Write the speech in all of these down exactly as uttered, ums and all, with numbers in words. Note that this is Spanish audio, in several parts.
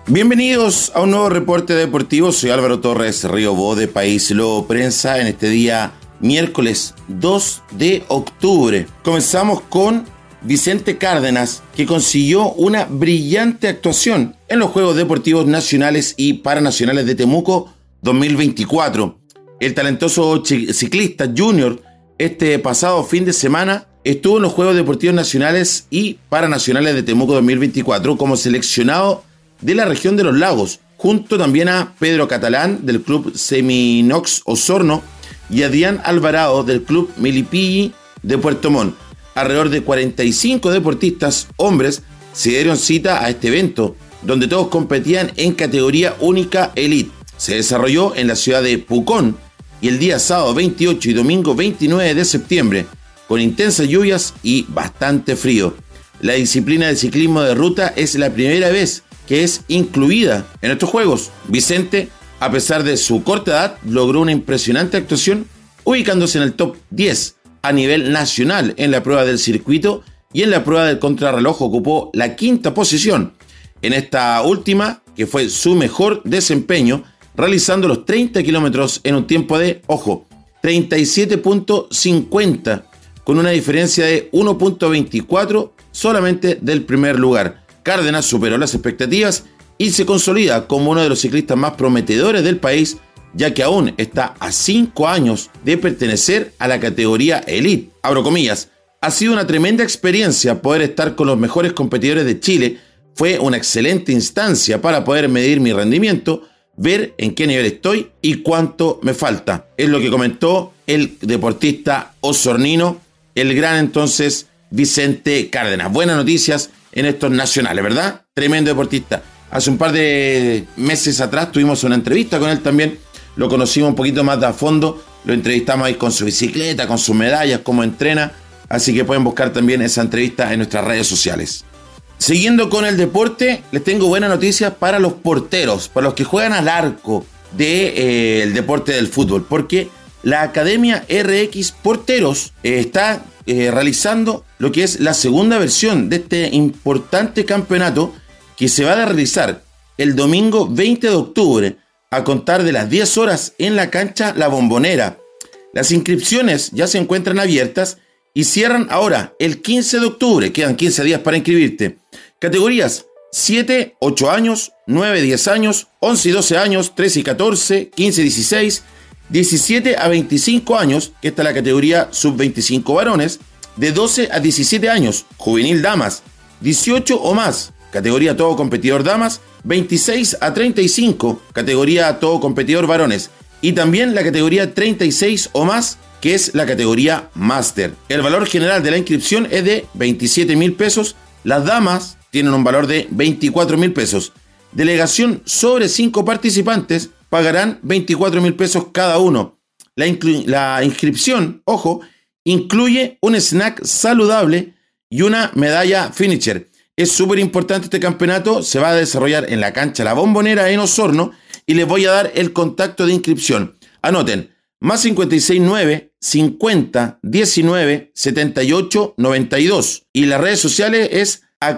Bienvenidos a un nuevo reporte deportivo. Soy Álvaro Torres Riobó de País Lobo Prensa en este día miércoles dos de octubre. Comenzamos con Vicente Cárdenas, que consiguió una brillante actuación en los Juegos Deportivos Nacionales y Paranacionales de Temuco dos mil veinticuatro. El talentoso ciclista junior este pasado fin de semana estuvo en los Juegos Deportivos Nacionales y Paranacionales de Temuco dos mil veinticuatro como seleccionado de la región de los lagos, junto también a Pedro Catalán del club Seminox Osorno y Adrián Alvarado del club Milipilli de Puerto Montt. Alrededor de cuarenta y cinco deportistas hombres se dieron cita a este evento, donde todos competían en categoría única elite. Se desarrolló en la ciudad de Pucón y el día sábado veintiocho y domingo veintinueve de septiembre, con intensas lluvias y bastante frío. La disciplina de ciclismo de ruta es la primera vez que es incluida en estos Juegos. Vicente, a pesar de su corta edad, logró una impresionante actuación, ubicándose en el top diez a nivel nacional en la prueba del circuito y en la prueba del contrarreloj ocupó la quinta posición. En esta última, que fue su mejor desempeño, realizando los treinta kilómetros en un tiempo de, ojo, treinta y siete punto cincuenta, con una diferencia de uno punto veinticuatro solamente del primer lugar. Cárdenas superó las expectativas y se consolida como uno de los ciclistas más prometedores del país, ya que aún está a cinco años de pertenecer a la categoría Elite. Abro comillas, ha sido una tremenda experiencia poder estar con los mejores competidores de Chile, fue una excelente instancia para poder medir mi rendimiento, ver en qué nivel estoy y cuánto me falta. Es lo que comentó el deportista osornino, el gran entonces Vicente Cárdenas. Buenas noticias en estos nacionales, ¿verdad? Tremendo deportista. Hace un par de meses atrás tuvimos una entrevista con él también, lo conocimos un poquito más de a fondo, lo entrevistamos ahí con su bicicleta, con sus medallas, cómo entrena, así que pueden buscar también esa entrevista en nuestras redes sociales. Siguiendo con el deporte, les tengo buenas noticias para los porteros, para los que juegan al arco del de, eh, deporte del fútbol, porque la Academia R X Porteros eh, está eh, realizando lo que es la segunda versión de este importante campeonato que se va a realizar el domingo veinte de octubre a contar de las diez horas en la cancha La Bombonera. Las inscripciones ya se encuentran abiertas y cierran ahora el quince de octubre, quedan quince días para inscribirte. Categorías siete, ocho años, nueve, diez años, once y doce años, trece y catorce, quince y dieciséis, diecisiete a veinticinco años, que esta es la categoría sub veinticinco varones, de doce a diecisiete años, juvenil damas, dieciocho o más, categoría todo competidor damas, veintiséis a treinta y cinco, categoría todo competidor varones, y también la categoría treinta y seis o más, que es la categoría máster. El valor general de la inscripción es de veintisiete mil pesos, las damas tienen un valor de veinticuatro mil pesos. Delegación sobre cinco participantes pagarán veinticuatro mil pesos cada uno. La, inclu- la inscripción, ojo, incluye un snack saludable y una medalla finisher. Es súper importante este campeonato, se va a desarrollar en la cancha La Bombonera en Osorno y les voy a dar el contacto de inscripción. Anoten, más cincuenta y seis nueve, cincuenta, diecinueve, setenta y ocho, noventa y dos. Y las redes sociales es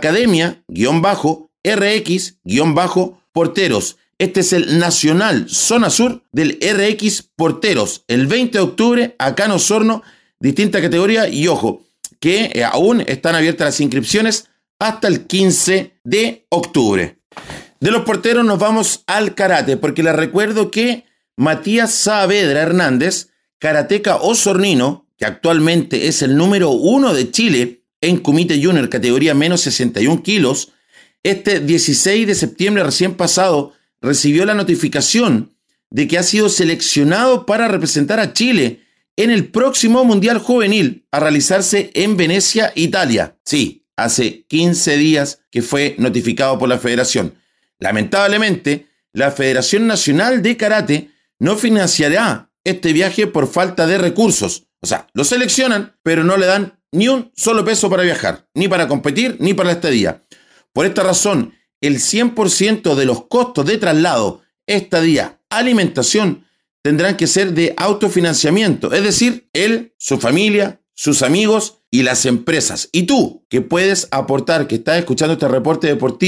Academia-R X-Porteros. Este es el Nacional Zona Sur del R X Porteros. El veinte de octubre, acá en Osorno, distinta categoría. Y ojo, que eh, aún están abiertas las inscripciones hasta el quince de octubre. De los porteros nos vamos al karate, porque les recuerdo que Matías Saavedra Hernández, karateca osornino, que actualmente es el número uno de Chile en Kumite Junior, categoría menos sesenta y un kilos, este dieciséis de septiembre recién pasado recibió la notificación de que ha sido seleccionado para representar a Chile en el próximo Mundial Juvenil a realizarse en Venecia, Italia. Sí, hace quince días que fue notificado por la federación. Lamentablemente, la Federación Nacional de Karate no financiará este viaje por falta de recursos. O sea, lo seleccionan, pero no le dan ni un solo peso para viajar, ni para competir, ni para la estadía. Por esta razón, el cien por ciento de los costos de traslado, estadía, alimentación, tendrán que ser de autofinanciamiento, es decir, él, su familia, sus amigos y las empresas. Y tú, que puedes aportar, que estás escuchando este reporte deportivo,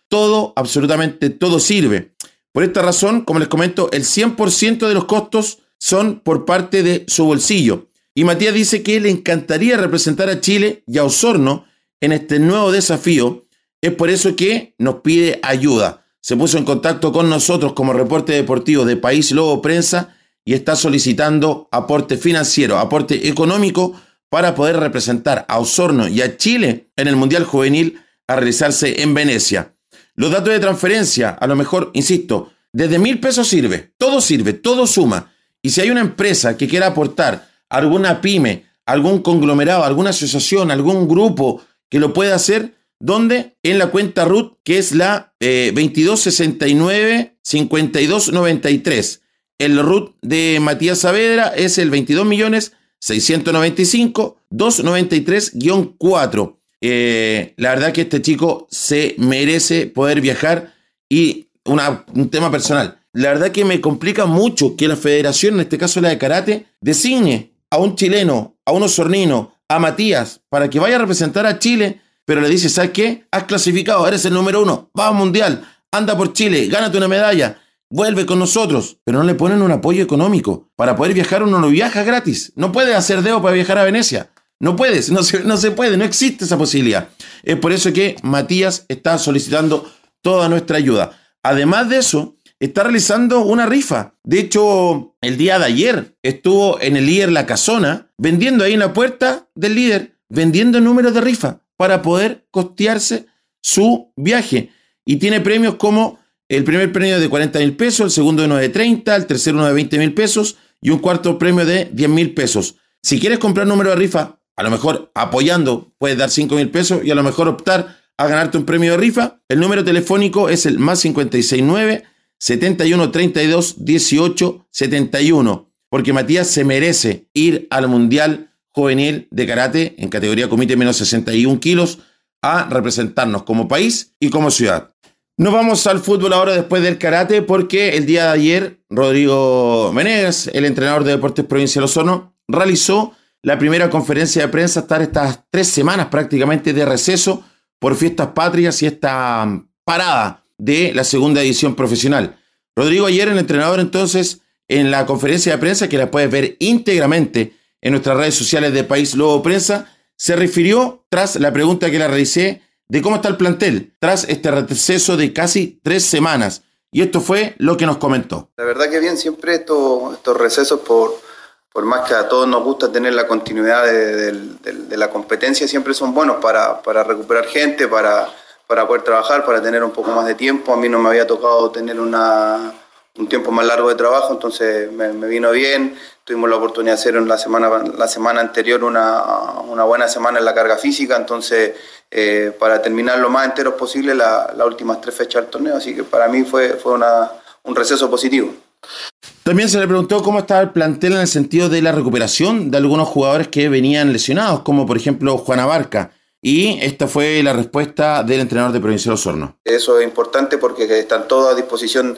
todo, absolutamente todo sirve. Por esta razón, como les comento, el cien por ciento de los costos son por parte de su bolsillo. Y Matías dice que le encantaría representar a Chile y a Osorno en este nuevo desafío. Es por eso que nos pide ayuda. Se puso en contacto con nosotros como reporte deportivo de País Lobo Prensa y está solicitando aporte financiero, aporte económico para poder representar a Osorno y a Chile en el Mundial Juvenil a realizarse en Venecia. Los datos de transferencia, a lo mejor, insisto, desde mil pesos sirve, todo sirve, todo suma. Y si hay una empresa que quiera aportar, alguna pyme, algún conglomerado, alguna asociación, algún grupo que lo pueda hacer, ¿dónde? En la cuenta R U T, que es la eh, veintidós sesenta y nueve cincuenta y dos noventa y tres. El R U T de Matías Saavedra es el veintidós millones seiscientos noventa y cinco mil doscientos noventa y tres guión cuatro. Eh, la verdad que este chico se merece poder viajar. Y una, un tema personal, la verdad que me complica mucho que la federación, en este caso la de karate, designe a un chileno, a un osornino, a Matías, para que vaya a representar a Chile, pero le dice, ¿sabes qué? Has clasificado, eres el número uno, vas al mundial, anda por Chile, gánate una medalla, vuelve con nosotros, pero no le ponen un apoyo económico. Para poder viajar uno no viaja gratis, no puede hacer dedo para viajar a Venecia. No puedes, no se, no se puede, no existe esa posibilidad. Es por eso que Matías está solicitando toda nuestra ayuda. Además de eso, está realizando una rifa. De hecho, el día de ayer estuvo en el líder La Casona, vendiendo ahí en la puerta del líder, vendiendo números de rifa para poder costearse su viaje. Y tiene premios como el primer premio de cuarenta mil pesos, el segundo uno de treinta, el tercer uno de veinte mil pesos y un cuarto premio de diez mil pesos. Si quieres comprar número de rifa, a lo mejor apoyando puedes dar cinco mil pesos y a lo mejor optar a ganarte un premio de rifa. El número telefónico es el más cincuenta y seis nueve, setenta y uno treinta y dos, dieciocho setenta y uno, porque Matías se merece ir al Mundial Juvenil de Karate en categoría comité menos sesenta y un kilos a representarnos como país y como ciudad. Nos vamos al fútbol ahora después del karate, porque el día de ayer Rodrigo Menegas, el entrenador de Deportes Provincial Osorno, realizó la primera conferencia de prensa hasta estas tres semanas prácticamente de receso por fiestas patrias y esta parada de la segunda edición profesional. Rodrigo ayer, el entrenador, entonces, en la conferencia de prensa, que la puedes ver íntegramente en nuestras redes sociales de País Lobo Prensa, se refirió tras la pregunta que le realicé de cómo está el plantel tras este receso de casi tres semanas. Y esto fue lo que nos comentó. La verdad que bien, siempre estos, estos recesos, por, por más que a todos nos gusta tener la continuidad de, de, de, de la competencia, siempre son buenos para, para recuperar gente, para, para poder trabajar, para tener un poco más de tiempo. A mí no me había tocado tener una, un tiempo más largo de trabajo, entonces me, me vino bien. Tuvimos la oportunidad de hacer en la semana, la semana anterior una, una buena semana en la carga física, entonces eh, para terminar lo más enteros posible la, las últimas tres fechas del torneo, así que para mí fue, fue una, un receso positivo. También se le preguntó cómo estaba el plantel en el sentido de la recuperación de algunos jugadores que venían lesionados, como por ejemplo Juan Abarca, y esta fue la respuesta del entrenador de Provincial Osorno. Eso es importante porque están todos a disposición,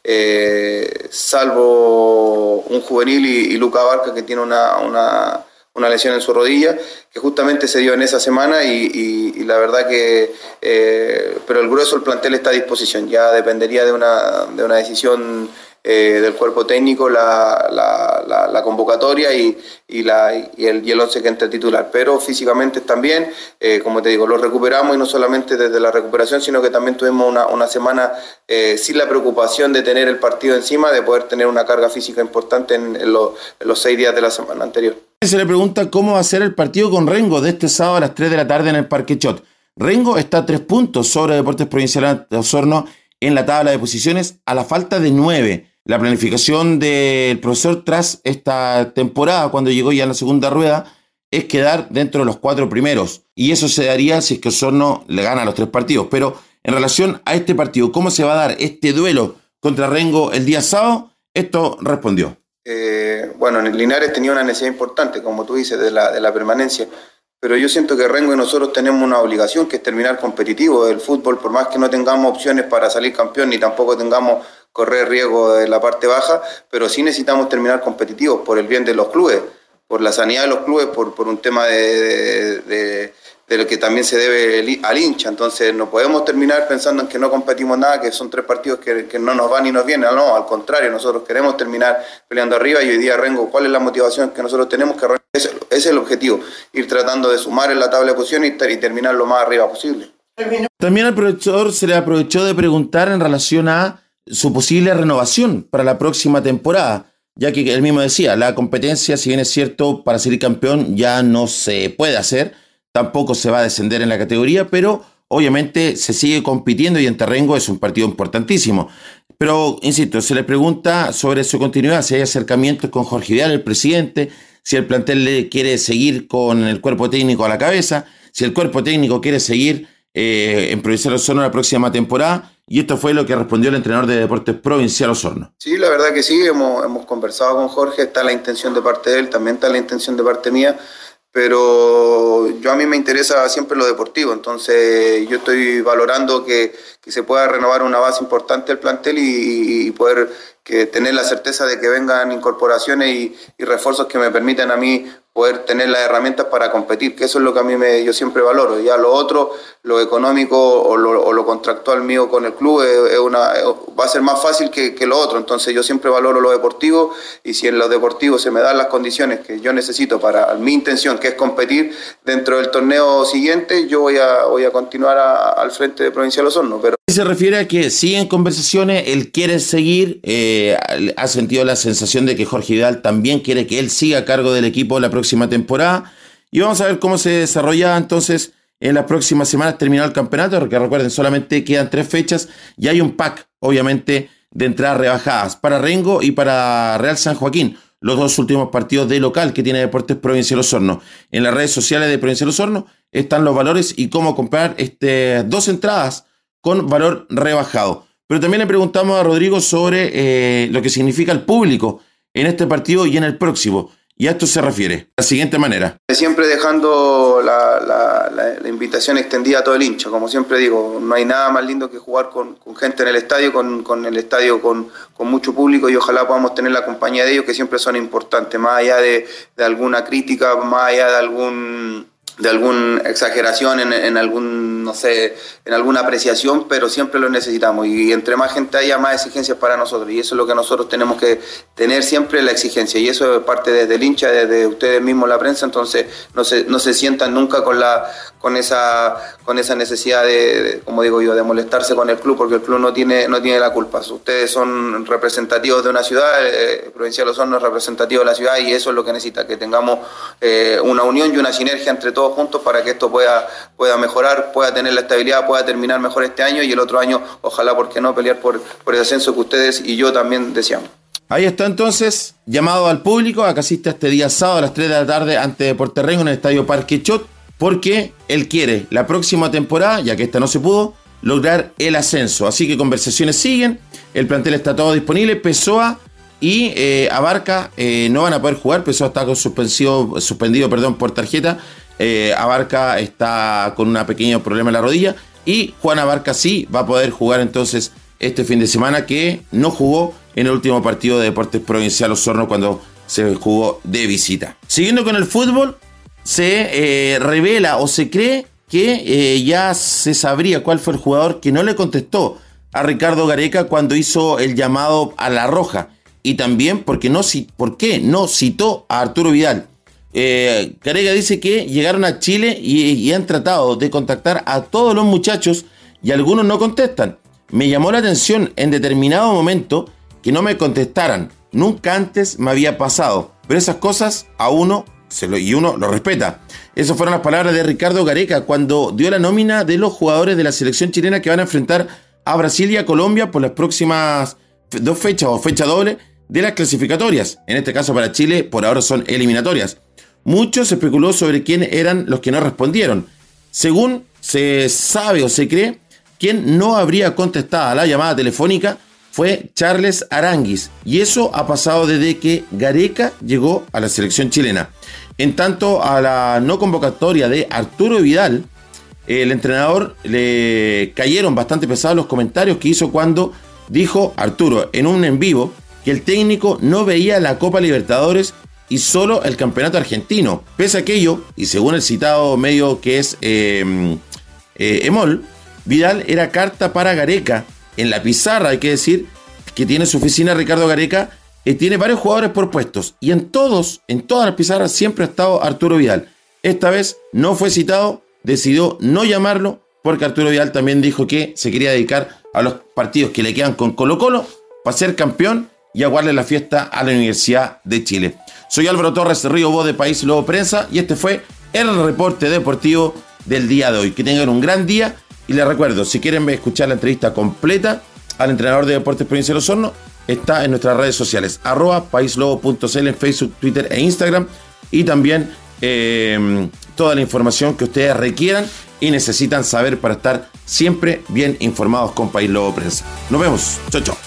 eh, salvo un juvenil y, y Luca Abarca, que tiene una, una, una lesión en su rodilla, que justamente se dio en esa semana y, y, y la verdad que, eh, pero el grueso del plantel está a disposición, ya dependería de una, de una decisión Eh, del cuerpo técnico, la, la, la, la convocatoria y, y, la, y el, y el once que entra titular. Pero físicamente también, eh, como te digo, lo recuperamos, y no solamente desde la recuperación, sino que también tuvimos una, una semana eh, sin la preocupación de tener el partido encima, de poder tener una carga física importante en, en, lo, en los seis días de la semana anterior. Se le pregunta cómo va a ser el partido con Rengo de este sábado a las tres de la tarde en el Parque Chot. Rengo está a tres puntos sobre Deportes Provincial de Osorno en la tabla de posiciones, a la falta de nueve. La planificación del profesor tras esta temporada, cuando llegó ya en la segunda rueda, es quedar dentro de los cuatro primeros. Y eso se daría si es que Osorno le gana los tres partidos. Pero en relación a este partido, ¿cómo se va a dar este duelo contra Rengo el día sábado? Esto respondió. Eh, bueno, en Linares tenía una necesidad importante, como tú dices, de la, de la permanencia. Pero yo siento que Rengo y nosotros tenemos una obligación, que es terminar competitivo. El fútbol, por más que no tengamos opciones para salir campeón, ni tampoco tengamos correr riesgo de la parte baja, pero sí necesitamos terminar competitivos por el bien de los clubes, por la sanidad de los clubes, por, por un tema de, de, de lo que también se debe al hincha. Entonces no podemos terminar pensando en que no competimos nada, que son tres partidos que, que no nos van ni nos vienen. No, al contrario, nosotros queremos terminar peleando arriba y hoy día, Rengo, ¿cuál es la motivación que nosotros tenemos? Que ese, ese es el objetivo, ir tratando de sumar en la tabla de posiciones y, y terminar lo más arriba posible. También al profesor se le aprovechó de preguntar en relación a su posible renovación para la próxima temporada, ya que él mismo decía, la competencia, si bien es cierto, para ser campeón ya no se puede hacer, tampoco se va a descender en la categoría, pero obviamente se sigue compitiendo y en Terrengo es un partido importantísimo. Pero, insisto, se le pregunta sobre su continuidad, si hay acercamientos con Jorge Vidal, el presidente, si el plantel le quiere seguir con el cuerpo técnico a la cabeza, si el cuerpo técnico quiere seguir eh, en Provincial Osorno la próxima temporada, y esto fue lo que respondió el entrenador de Deportes Provincial Osorno. Sí, la verdad que sí, hemos, hemos conversado con Jorge, está la intención de parte de él, también está la intención de parte mía, pero yo a mí me interesa siempre lo deportivo, entonces yo estoy valorando que, que se pueda renovar una base importante del plantel y, y poder que tener la certeza de que vengan incorporaciones y, y refuerzos que me permitan a mí poder tener las herramientas para competir, que eso es lo que a mí me, yo siempre valoro. Ya lo otro, lo económico o lo, o lo contractual mío con el club es, es una, va a ser más fácil que, que lo otro, entonces yo siempre valoro lo deportivo y si en lo deportivo se me dan las condiciones que yo necesito para mi intención, que es competir dentro del torneo siguiente, yo voy a, voy a continuar a, al frente de Provincial Osorno. Pero se refiere a que siguen conversaciones, él quiere seguir, eh, ha sentido la sensación de que Jorge Vidal también quiere que él siga a cargo del equipo la próxima temporada y vamos a ver cómo se desarrolla entonces en las próximas semanas terminado el campeonato, porque recuerden, solamente quedan tres fechas y hay un pack, obviamente, de entradas rebajadas para Rengo y para Real San Joaquín, los dos últimos partidos de local que tiene Deportes Provincial Osorno. En las redes sociales de Provincial Osorno están los valores y cómo comprar este, dos entradas con valor rebajado. Pero también le preguntamos a Rodrigo sobre eh, lo que significa el público en este partido y en el próximo. Y a esto se refiere de la siguiente manera. Siempre dejando la, la, la, la invitación extendida a todo el hincha. Como siempre digo, no hay nada más lindo que jugar con, con gente en el estadio, con, con el estadio con, con mucho público y ojalá podamos tener la compañía de ellos, que siempre son importantes, más allá de, de alguna crítica, más allá de algún... de alguna exageración en, en algún, no sé, en alguna apreciación, pero siempre lo necesitamos y entre más gente haya, más exigencias para nosotros y eso es lo que nosotros tenemos que tener siempre, la exigencia, y eso es parte desde el hincha, desde ustedes mismos, la prensa, entonces no se, no se sientan nunca con la con esa con esa necesidad de, de, como digo yo, de molestarse con el club, porque el club no tiene no tiene la culpa. Ustedes son representativos de una ciudad, eh, Provincial Osorno es representativo de la ciudad y eso es lo que necesita, que tengamos eh, una unión y una sinergia entre todos juntos para que esto pueda, pueda mejorar, pueda tener la estabilidad, pueda terminar mejor este año y el otro año, ojalá, ¿por qué no?, pelear por, por el ascenso que ustedes y yo también deseamos. Ahí está entonces, llamado al público a que asista este día sábado a las tres de la tarde ante Deportes Rengo en el Estadio Parque Chot, porque él quiere la próxima temporada, ya que esta no se pudo, lograr el ascenso. Así que conversaciones siguen, el plantel está todo disponible, Pessoa y eh, Abarca eh, no van a poder jugar, Pessoa está con suspensivo, suspendido perdón, por tarjeta, eh, Abarca está con un pequeño problema en la rodilla y Juan Abarca sí va a poder jugar entonces este fin de semana, que no jugó en el último partido de Deportes Provincial Osorno cuando se jugó de visita. Siguiendo con el fútbol, se eh, revela o se cree que eh, ya se sabría cuál fue el jugador que no le contestó a Ricardo Gareca cuando hizo el llamado a la roja, y también porque no, por qué no citó a Arturo Vidal. Eh, Gareca dice que llegaron a Chile y, y han tratado de contactar a todos los muchachos y algunos no contestan. Me llamó la atención en determinado momento que no me contestaran. Nunca antes me había pasado, pero esas cosas a uno se lo, y uno lo respeta. Esas fueron las palabras de Ricardo Gareca cuando dio la nómina de los jugadores de la selección chilena que van a enfrentar a Brasil y a Colombia por las próximas dos fechas o fecha doble de las clasificatorias. En este caso para Chile por ahora son eliminatorias. Mucho se especuló sobre quién eran los que no respondieron. Según se sabe o se cree, quien no habría contestado a la llamada telefónica fue Charles Aranguis, y eso ha pasado desde que Gareca llegó a la selección chilena. En tanto a la no convocatoria de Arturo Vidal, el entrenador le cayeron bastante pesados los comentarios que hizo cuando dijo Arturo en un en vivo que el técnico no veía la Copa Libertadores y solo el campeonato argentino. Pese a aquello, y según el citado medio que es eh, eh, Emol, Vidal era carta para Gareca. En la pizarra, hay que decir, que tiene su oficina Ricardo Gareca, eh, tiene varios jugadores por puestos, y en todos, en todas las pizarras siempre ha estado Arturo Vidal. Esta vez no fue citado, decidió no llamarlo, porque Arturo Vidal también dijo que se quería dedicar a los partidos que le quedan con Colo-Colo para ser campeón y aguarle la fiesta a la Universidad de Chile. Soy Álvaro Torres Río, voz de País Lobo Prensa, y este fue el reporte deportivo del día de hoy. Que tengan un gran día, y les recuerdo, si quieren escuchar la entrevista completa al entrenador de Deportes Provincia de Osorno, está en nuestras redes sociales, arroba paislobo punto c l en Facebook, Twitter e Instagram, y también eh, toda la información que ustedes requieran y necesitan saber para estar siempre bien informados con País Lobo Prensa. Nos vemos. Chau, chau.